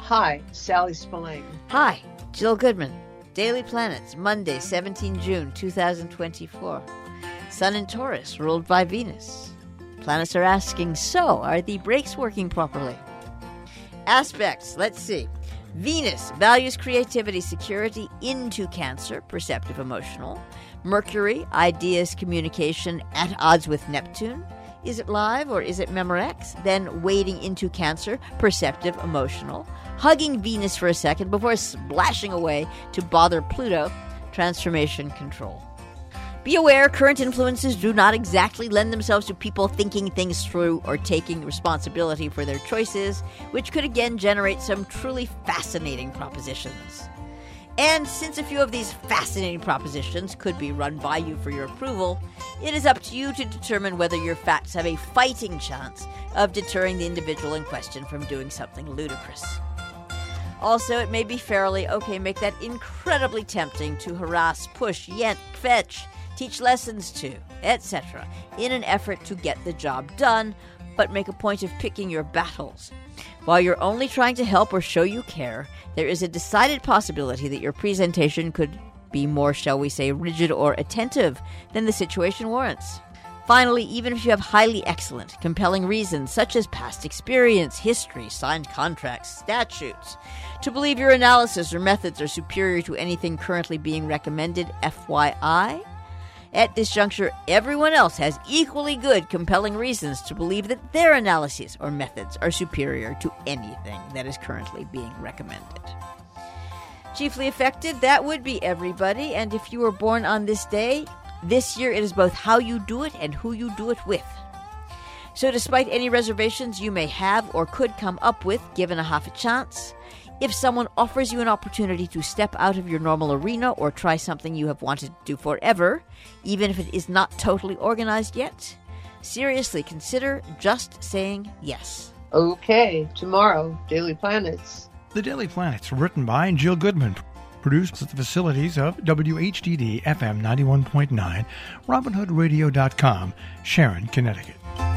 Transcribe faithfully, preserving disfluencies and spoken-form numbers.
Hi, Sally Spillane. Hi, Jill Goodman. Daily Planets, Monday, the seventeenth of June, two thousand twenty-four. Sun in Taurus, ruled by Venus. Planets are asking, so, are the brakes working properly? Aspects, let's see. Venus values creativity, security into Cancer, perceptive, emotional. Mercury, ideas, communication, at odds with Neptune. Is it live or is it Memorex? Then wading into Cancer, perceptive, emotional. Hugging Venus for a second before splashing away to bother Pluto, transformation, control. Be aware, current influences do not exactly lend themselves to people thinking things through or taking responsibility for their choices, which could again generate some truly fascinating propositions. And since a few of these fascinating propositions could be run by you for your approval, it is up to you to determine whether your facts have a fighting chance of deterring the individual in question from doing something ludicrous. Also, it may be fairly, okay, make that incredibly tempting to harass, push, yank, fetch, teach lessons to, et cetera, in an effort to get the job done, but make a point of picking your battles. While you're only trying to help or show you care, there is a decided possibility that your presentation could be more, shall we say, rigid or attentive than the situation warrants. Finally, even if you have highly excellent, compelling reasons, such as past experience, history, signed contracts, statutes, to believe your analysis or methods are superior to anything currently being recommended, F Y I, at this juncture, everyone else has equally good, compelling reasons to believe that their analyses or methods are superior to anything that is currently being recommended. Chiefly affected, that would be everybody, and if you were born on this day, this year it is both how you do it and who you do it with. So despite any reservations you may have or could come up with, given a half a chance, if someone offers you an opportunity to step out of your normal arena or try something you have wanted to do forever, even if it is not totally organized yet, seriously consider just saying yes. Okay, tomorrow, Daily Planets. The Daily Planets, written by Jill Goodman, produced at the facilities of W H D D F M ninety-one point nine, Robin Hood Radio dot com, Sharon, Connecticut.